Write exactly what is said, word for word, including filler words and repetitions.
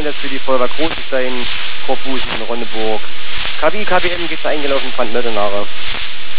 Einsatz für die Feuerwehr Großestein, Korfusen, Ronneburg. K B I, K B M geht's eingelaufen, Brandmeldenare.